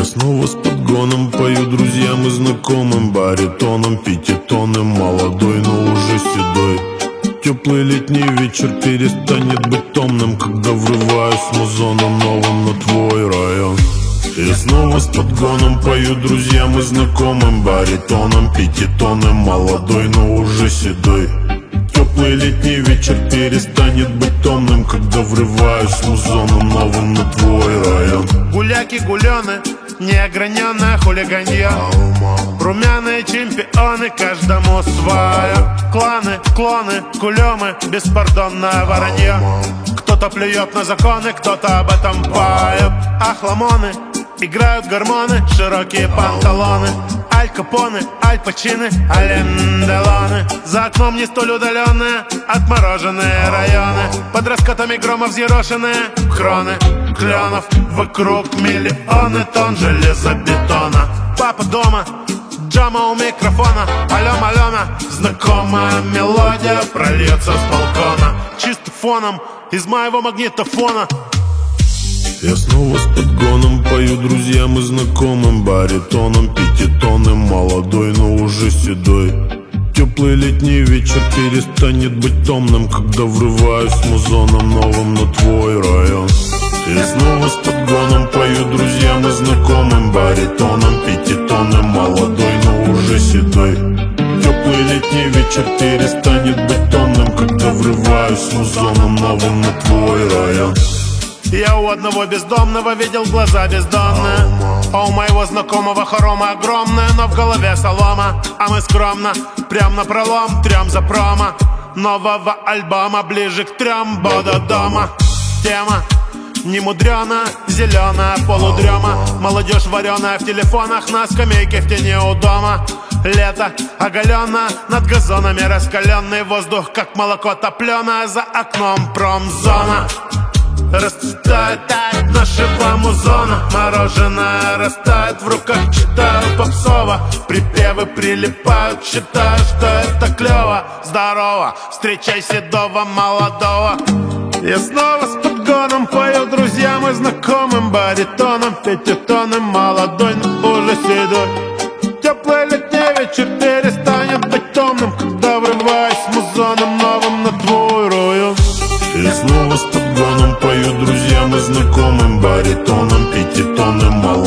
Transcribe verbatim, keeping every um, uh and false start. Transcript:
снова с подгоном пою друзьям и знакомым, баритоном, пятитоном, молодой, но уже седой. Теплый летний вечер перестанет быть томным, когда врываюсь музоном новым на твой район. Я снова с подгоном пою друзьям и знакомым, баритоном, пятитоном, молодой, но уже седой. Теплый летний вечер перестанет быть томным, когда врываюсь музоном новым на твой район. Гуляки, гулены, неограненное хулиганье, румяные чемпионы, каждому свое. Кланы, клоны, кулемы, беспардонное воронье. Кто-то плюет на законы, кто-то об этом поет. Ахламоны, играют гормоны, широкие панталоны. Аль Капоне, Аль Пачино, Ален Делоне. За окном не столь удаленные, отмороженные районы. Под раскатами грома взъерошенные кроны кленов. Вокруг миллионы тонн железобетона. Папа дома, джама у микрофона. Алём, Алена, знакомая мелодия прольется с балкона. Чисто фоном из моего магнитофона. Я снова с подгоном пою друзьям и знакомым, баритоном, пятитоном, молодой, но уже седой. Теплый летний вечер перестанет быть томным, когда врываюсь музоном новым на твой район. Я снова с подгоном пою друзьям и знакомым, баритоном, пятитоном, молодой, но уже седой. Теплый летний вечер перестанет быть томным, когда врываюсь музоном новым на твой район. Я у одного бездомного видел глаза бездонные, а у моего знакомого хоромы огромная, но в голове солома. А мы скромно, прям на пролом, трем за промо нового альбома, ближе к трем до дома. Тема немудрена, зеленая полудрема. Молодежь вареная в телефонах, на скамейке в тени у дома. Лето оголено, над газонами раскаленный воздух, как молоко топленое, за окном промзона. Расцветает нашего музона, мороженое растает в руках, читаю попсово. Припевы прилипают, считаю, что это клево. Здорово, встречай седого молодого. Я снова с подгоном пою друзьям и знакомым, баритоном, пятитоном, молодой, но уже седой. Теплый летний вечер перестанет быть томным, когда врываюсь музоном новым на твой район. Я снова с подгоном пою друзьям и знакомым, баритоном, пятитоном, молодой.